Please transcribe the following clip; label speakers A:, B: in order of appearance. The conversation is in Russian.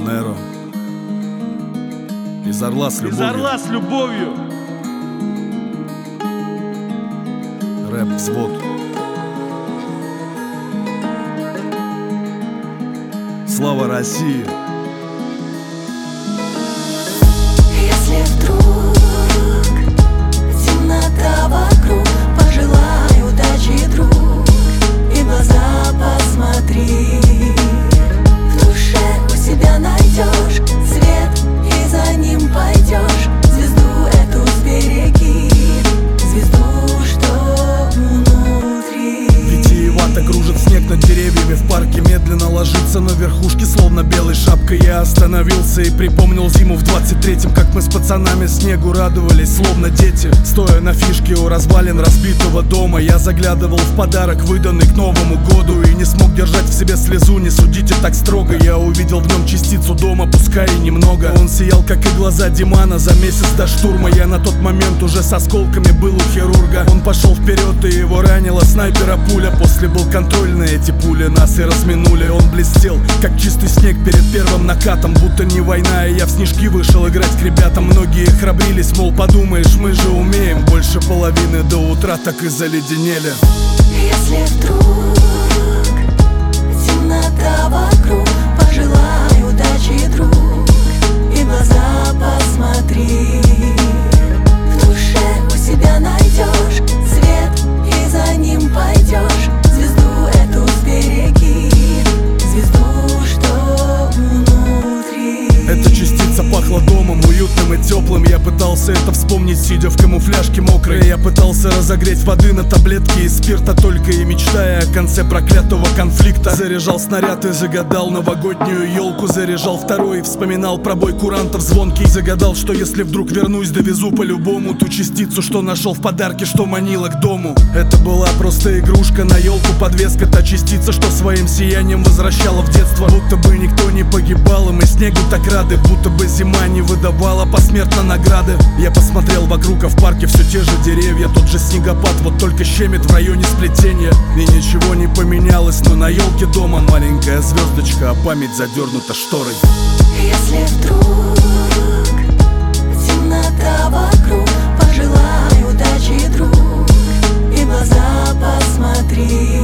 A: Неро. Из Орла с любовью.
B: Из Орла с любовью.
A: Рэп-взвод. Слава России!
C: Если вдруг темнота вокруг, пожелай удачи, друг, и в глаза посмотри. В душе у себя найдешь свет, и за ним пойдешь. Звезду эту сбереги, звезду, что внутри.
A: Витиевато кружит снег над деревьями, в парке медленно ложится на верхушке, словно белой шапкой. Я остановился и припомнил зиму в 23-м, как мы с пацанами снегу радовались, словно дети. Стоя на фишке у развалин разбитого дома, я заглядывал в подарок, выданный к Новому году, и не смог держать в себе слезу. Не судите так строго, я увидел в нем частицу дома, пускай и немного. Он сиял, как и глаза Димана за месяц до штурма. Я на тот момент уже с осколками был у хирурга. Он пошел вперед, и его ранила снайпера пуля. После был контроль на эти пули, нас и разминули. Он блестел, как чистый снег перед первым накатом, будто не война, и я в снежки вышел играть к ребятам. Многие храбрились, мол, подумаешь, мы же умеем. Больше половины до утра так и заледенели.
C: Если вдруг темнота вокруг, пожелай удачи, друг, и в глаза посмотри. В душе у себя найдешь свет, и за ним пойдешь. Звезду эту сбереги, звезду, что внутри.
A: Эта частица пахла домом, уютным и теплым. Я пытался это вспомнить, сидя в камуфляжке мокрой. Я пытался разогреть воды на таблетки из спирта, только и мечтая о конце проклятого конфликта. Заряжал снаряд и загадал новогоднюю елку. Заряжал второй и вспоминал про бой курантов звонкий. Загадал, что если вдруг вернусь, довезу по-любому ту частицу, что нашел в подарке, что манила к дому. Это была просто игрушка на елку, подвеска, та частица, что своим сиянием возвращала в детство. Будто бы никто не погибал, и мы снегу так рады, будто бы зима не выдавала посмертно награды. Я посмотрел вокруг, а в парке все те же деревья, тот же снегопад, вот только щемит в районе сплетения. И ничего не поменялось, но на елке дома маленькая звездочка, а память задернута шторой.
C: Если вдруг темнота вокруг, пожелай удачи, друг, и в глаза посмотри.